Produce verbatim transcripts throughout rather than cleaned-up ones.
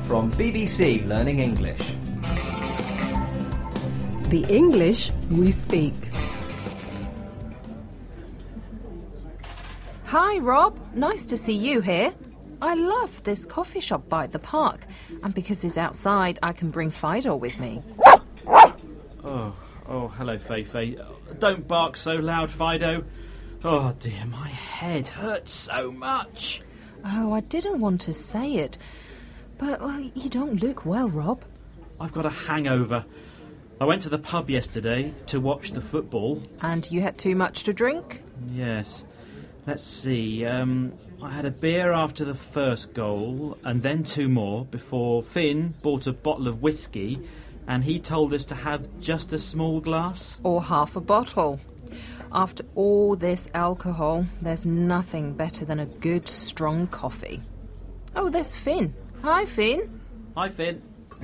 From B B C Learning English. The English we speak. Hi, Rob. Nice to see you here. I love this coffee shop by the park, and because it's outside, I can bring Fido with me. Oh, oh, hello, Feifei. Don't bark so loud, Fido. Oh, dear, my head hurts so much. Oh, I didn't want to say it, but well, you don't look well, Rob. I've got a hangover. I went to the pub yesterday to watch the football. And you had too much to drink? Yes. Let's see, um... I had a beer after the first goal, and then two more, before Finn bought a bottle of whiskey, and he told us to have just a small glass. Or half a bottle. After all this alcohol, there's nothing better than a good, strong coffee. Oh, there's Finn. Hi, Finn. Hi, Finn.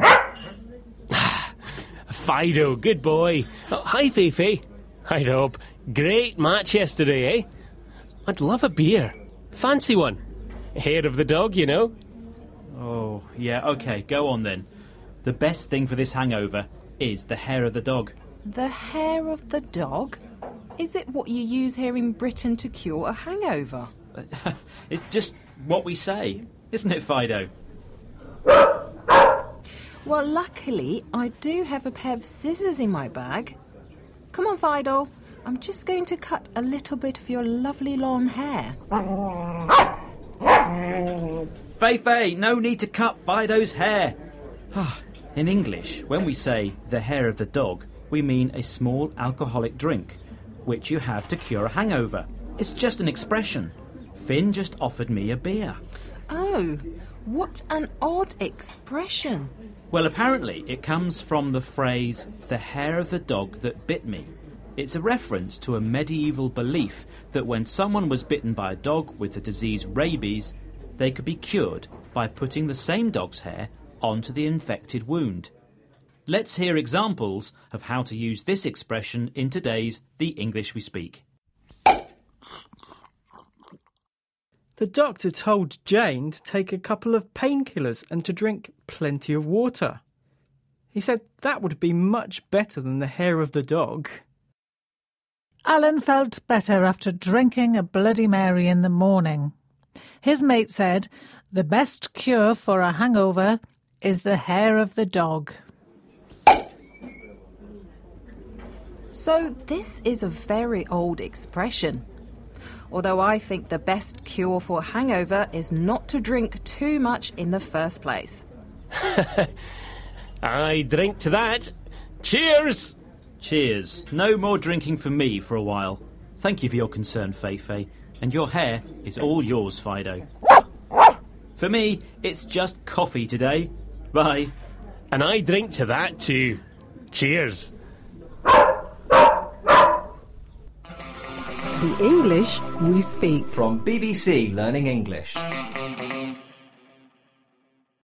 Fido, good boy. Oh, hi, Feifei. Hi, Rob. Great match yesterday, eh? I'd love a beer. Fancy one. Hair of the dog, you know. Oh, yeah, OK, go on then. The best thing for this hangover is the hair of the dog. The hair of the dog? Is it what you use here in Britain to cure a hangover? It's just what we say, isn't it, Fido? Well, luckily, I do have a pair of scissors in my bag. Come on, Fido. I'm just going to cut a little bit of your lovely long hair. Feifei, no need to cut Fido's hair. In English, when we say the hair of the dog, we mean a small alcoholic drink, which you have to cure a hangover. It's just an expression. Finn just offered me a beer. Oh, what an odd expression. Well, apparently it comes from the phrase, the hair of the dog that bit me. It's a reference to a medieval belief that when someone was bitten by a dog with the disease rabies, they could be cured by putting the same dog's hair onto the infected wound. Let's hear examples of how to use this expression in today's The English We Speak. The doctor told Jane to take a couple of painkillers and to drink plenty of water. He said that would be much better than the hair of the dog. Alan felt better after drinking a Bloody Mary in the morning. His mate said, the best cure for a hangover is the hair of the dog. So this is a very old expression. Although I think the best cure for a hangover is not to drink too much in the first place. I drink to that. Cheers! Cheers. No more drinking for me for a while. Thank you for your concern, Feifei. And your hair is all yours, Fido. For me, it's just coffee today. Bye. And I drink to that too. Cheers. The English we speak. From B B C Learning English.